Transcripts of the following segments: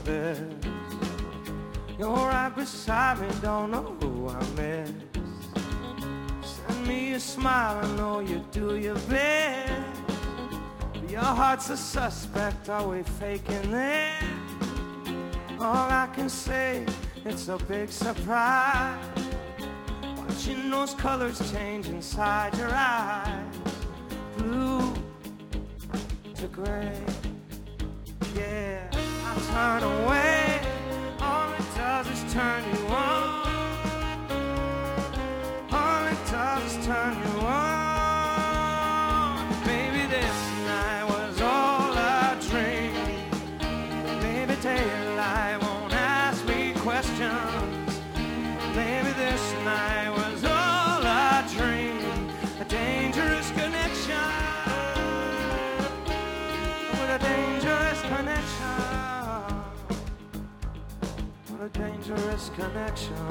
this. You're right beside me, don't know who I miss. Send me a smile, I know you do your best. But your heart's a suspect, are we faking this? All I can say, it's a big surprise. Watching those colors change inside your eyes. Blue to gray, yeah, I turn away. All it does is turn you on. All it does is turn you on. Maybe this night was all a dream. Maybe daylight won't ask me questions. Maybe this night was all a dream. A dangerous connection. With a dangerous connection. What a dangerous connection.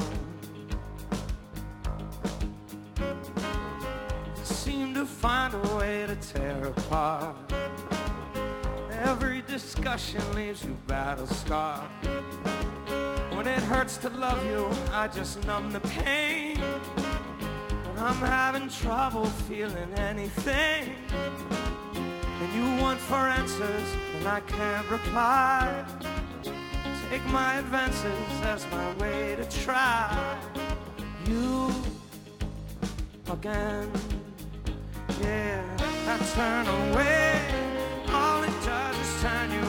Seem to find a way to tear apart. Every discussion leaves you battle scarred. When it hurts to love you, I just numb the pain. When I'm having trouble feeling anything, and you want for answers, and I can't reply. Take my advances as my way to try you again. Yeah, I turn away. All it does is turn you